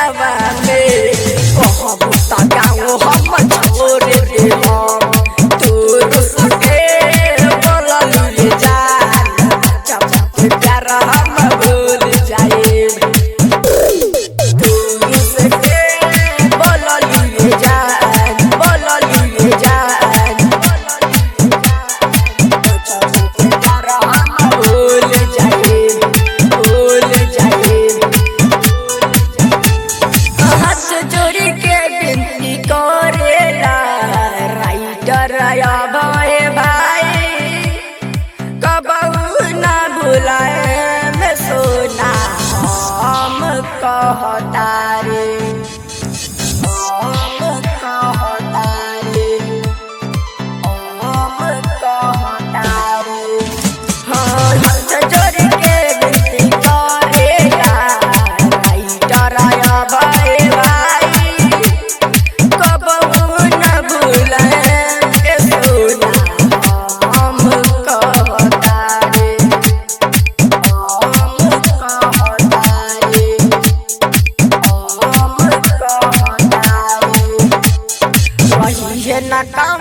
दिलवा में कहब त गाँव हम छोड़ दे तोर सके बोललू जान चमक प्यार हम भूल जाए तोर सके बोललू जान चमक प्यार हम भूल जाए हाथ जोड़ी के विनती करेला राइटर भाई कबहू ना भुलाए में सोना हम कहतारे हाथ जोड़ी के विनती करेला राइटर भाई कबहू ना भुलाए में सोना हम कहतारे वही है ना